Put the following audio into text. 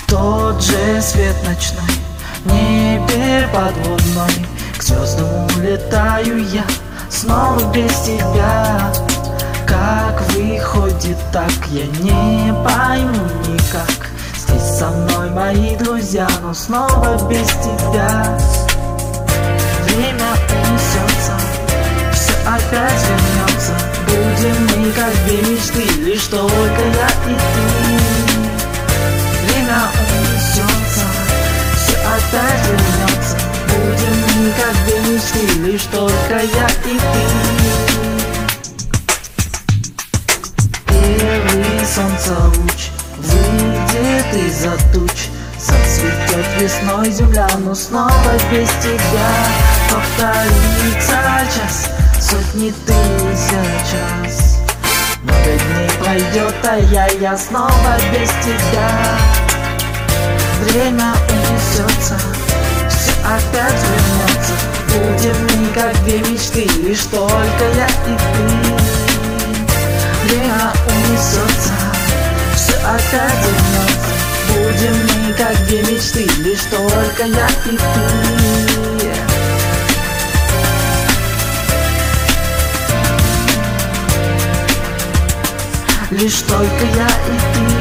Тот же свет ночной, в небе подводной, к звездам улетаю я, снова без тебя. Как выходит так, я не пойму никак. Здесь со мной мои друзья, но снова без тебя. Время унесется, все опять вернется. Будем мы как две мечты, лишь только я и ты. Время унесется, все опять вернется. Будем мы как две мечты, лишь только я и ты. Первый солнцелуч выйдет из-за туч, зацветет весной земля, но снова без тебя. Повторится час, сотни тысяч раз. Много дней пройдет, а я снова без тебя. Время унесется, все опять вернется. Будем мы как две мечты, лишь только я и ты. Время унесется, все опять вернется. Будем мы как две мечты, лишь только я и ты. Лишь только я и ты.